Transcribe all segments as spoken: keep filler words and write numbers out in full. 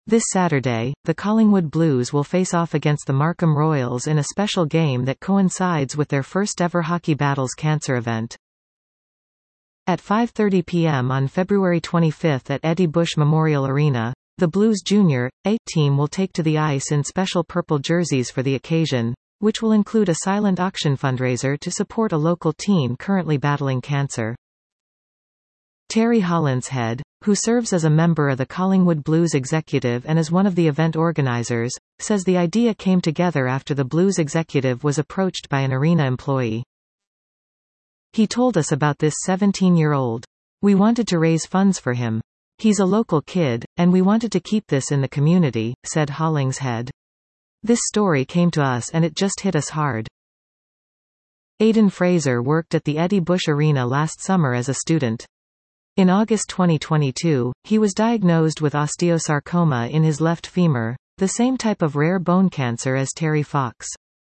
This Saturday, the Collingwood Blues will face off against the Markham Royals in a special game that coincides with their first-ever Hockey Battles Cancer event. At five thirty p m on February twenty-fifth at Eddie Bush Memorial Arena, the Blues Junior A team will take to the ice in special purple jerseys for the occasion, which will include a silent auction fundraiser to support a local teen currently battling cancer. Terry Hollinshead, who serves as a member of the Collingwood Blues executive and is one of the event organizers, says the idea came together after the Blues executive was approached by an arena employee. He told us about this seventeen-year-old. We wanted to raise funds for him. He's a local kid, and we wanted to keep this in the community, said Hollinshead. This story came to us and it just hit us hard. Aidan Fraser worked at the Eddie Bush Arena last summer as a student. In August twenty twenty-two, he was diagnosed with osteosarcoma in his left femur, the same type of rare bone cancer as Terry Fox.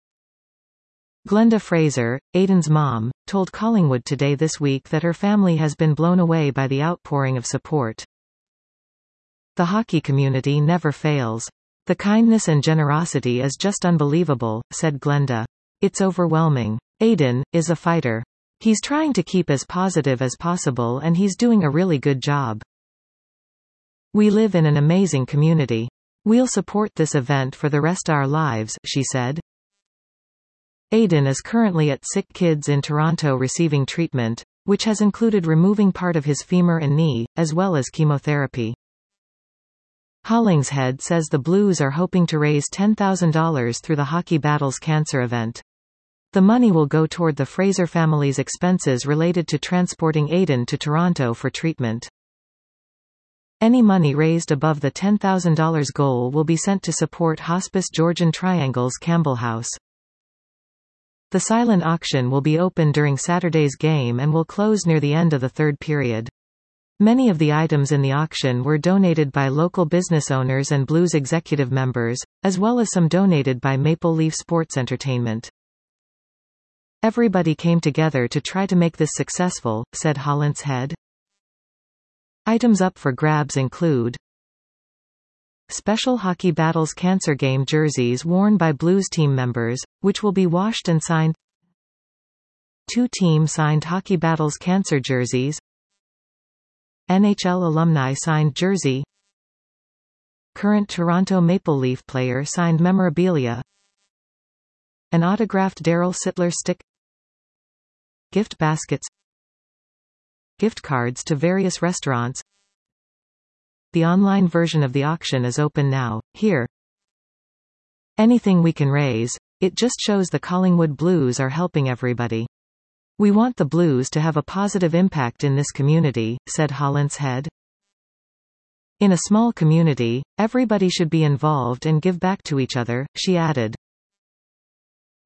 Glenda Fraser, Aidan's mom, told Collingwood Today this week that her family has been blown away by the outpouring of support. The hockey community never fails. The kindness and generosity is just unbelievable, said Glenda. It's overwhelming. Aidan is a fighter. He's trying to keep as positive as possible and he's doing a really good job. We live in an amazing community. We'll support this event for the rest of our lives, she said. Aidan is currently at Sick Kids in Toronto receiving treatment, which has included removing part of his femur and knee, as well as chemotherapy. Hollinshead says the Blues are hoping to raise ten thousand dollars through the Hockey Battles Cancer event. The money will go toward the Fraser family's expenses related to transporting Aidan to Toronto for treatment. Any money raised above the ten thousand dollars goal will be sent to support Hospice Georgian Triangle's Campbell House. The silent auction will be open during Saturday's game and will close near the end of the third period. Many of the items in the auction were donated by local business owners and Blues executive members, as well as some donated by Maple Leaf Sports Entertainment. Everybody came together to try to make this successful, said Hollinshead. Items up for grabs include special Hockey Battles Cancer Game jerseys worn by Blues team members, which will be washed and signed, two team-signed Hockey Battles Cancer jerseys, N H L alumni signed jersey, current Toronto Maple Leaf player signed memorabilia, an autographed Daryl Sittler stick, gift baskets, gift cards to various restaurants. The online version of the auction is open now. Here, anything we can raise. It just shows the Collingwood Blues are helping everybody. We want the Blues to have a positive impact in this community, said Hollinshead. In a small community, everybody should be involved and give back to each other, she added.